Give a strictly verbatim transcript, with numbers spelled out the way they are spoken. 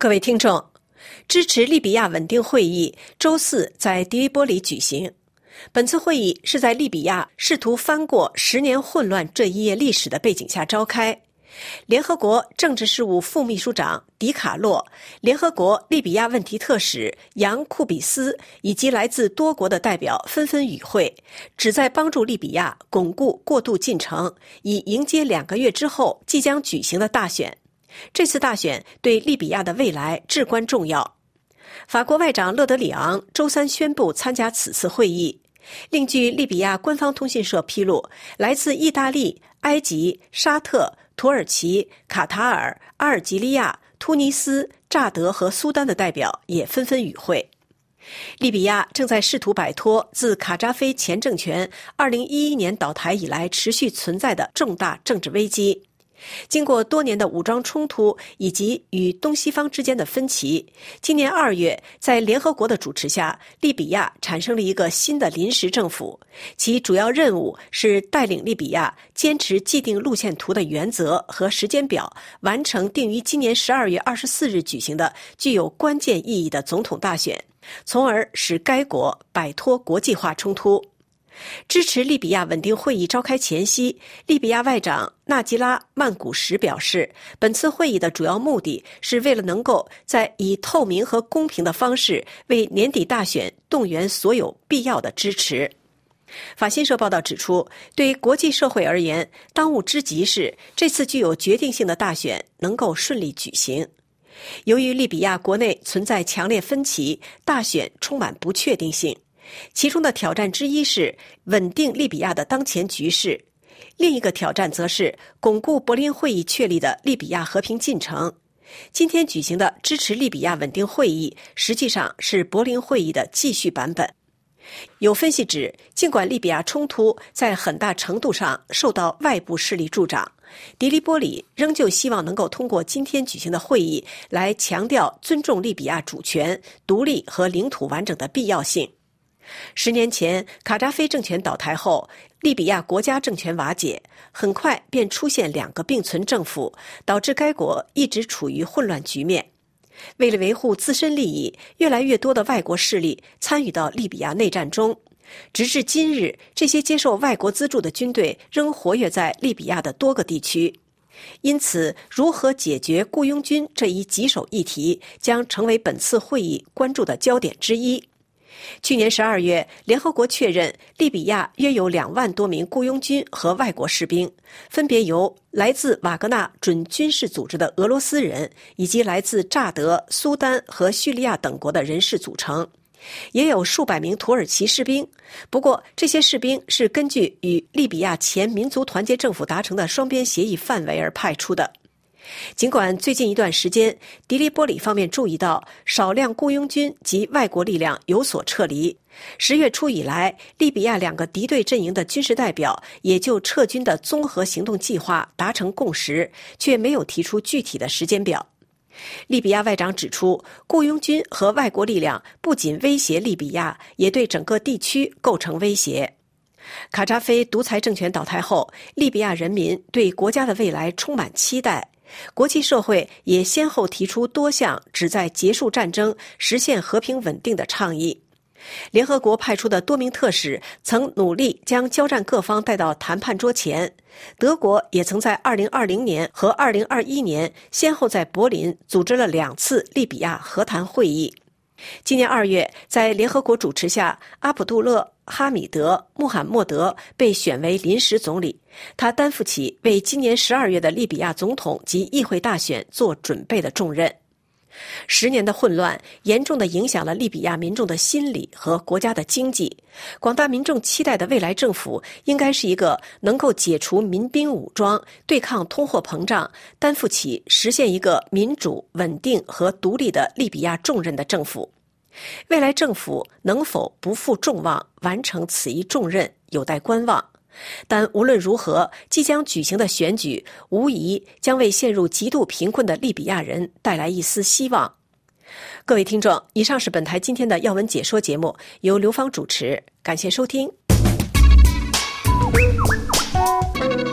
各位听众，支持利比亚稳定会议周四在迪利波里举行。本次会议是在利比亚试图翻过十年混乱这一页历史的背景下召开。联合国政治事务副秘书长迪卡洛、联合国利比亚问题特使杨库比斯以及来自多国的代表纷纷与会，旨在帮助利比亚巩固过渡进程，以迎接两个月之后即将举行的大选。这次大选对利比亚的未来至关重要。法国外长勒德里昂周三宣布参加此次会议。另据利比亚官方通讯社披露，来自意大利、埃及、沙特、土耳其、卡塔尔、阿尔及利亚、突尼斯、乍得和苏丹的代表也纷纷与会。利比亚正在试图摆脱自卡扎菲前政权二零一一年倒台以来持续存在的重大政治危机。经过多年的武装冲突以及与东西方之间的分歧，今年二月，在联合国的主持下，利比亚产生了一个新的临时政府，其主要任务是带领利比亚坚持既定路线图的原则和时间表，完成定于今年十二月二十四日举行的具有关键意义的总统大选，从而使该国摆脱国际化冲突。支持利比亚稳定会议召开前夕，利比亚外长纳吉拉·曼古什表示，本次会议的主要目的是为了能够在以透明和公平的方式为年底大选动员所有必要的支持。法新社报道指出，对国际社会而言，当务之急是这次具有决定性的大选能够顺利举行。由于利比亚国内存在强烈分歧，大选充满不确定性。其中的挑战之一是稳定利比亚的当前局势，另一个挑战则是巩固柏林会议确立的利比亚和平进程。今天举行的支持利比亚稳定会议实际上是柏林会议的继续版本。有分析指，尽管利比亚冲突在很大程度上受到外部势力助长，迪利波里仍旧希望能够通过今天举行的会议来强调尊重利比亚主权、独立和领土完整的必要性。十年前，卡扎菲政权倒台后，利比亚国家政权瓦解，很快便出现两个并存政府，导致该国一直处于混乱局面。为了维护自身利益，越来越多的外国势力参与到利比亚内战中。直至今日，这些接受外国资助的军队仍活跃在利比亚的多个地区。因此，如何解决雇佣军这一棘手议题，将成为本次会议关注的焦点之一。去年十二月，联合国确认利比亚约有两万多名雇佣军和外国士兵，分别由来自瓦格纳准军事组织的俄罗斯人以及来自乍得、苏丹和叙利亚等国的人士组成，也有数百名土耳其士兵。不过，这些士兵是根据与利比亚前民族团结政府达成的双边协议范围而派出的。尽管最近一段时间，迪利波里方面注意到少量雇佣军及外国力量有所撤离，十月初以来，利比亚两个敌对阵营的军事代表也就撤军的综合行动计划达成共识，却没有提出具体的时间表。利比亚外长指出，雇佣军和外国力量不仅威胁利比亚，也对整个地区构成威胁。卡扎菲独裁政权倒台后，利比亚人民对国家的未来充满期待。国际社会也先后提出多项旨在结束战争、实现和平稳定的倡议。联合国派出的多名特使曾努力将交战各方带到谈判桌前。德国也曾在二零二零年和二零二一年先后在柏林组织了两次利比亚和谈会议。今年二月，在联合国主持下，阿卜杜勒·哈米德·穆罕默德被选为临时总理，他担负起为今年十二月的利比亚总统及议会大选做准备的重任。十年的混乱严重地影响了利比亚民众的心理和国家的经济。广大民众期待的未来政府应该是一个能够解除民兵武装、对抗通货膨胀、担负起实现一个民主、稳定和独立的利比亚重任的政府。未来政府能否不负众望，完成此一重任，有待观望。但无论如何，即将举行的选举无疑将为陷入极度贫困的利比亚人带来一丝希望。各位听众，以上是本台今天的要闻解说节目，由刘芳主持，感谢收听。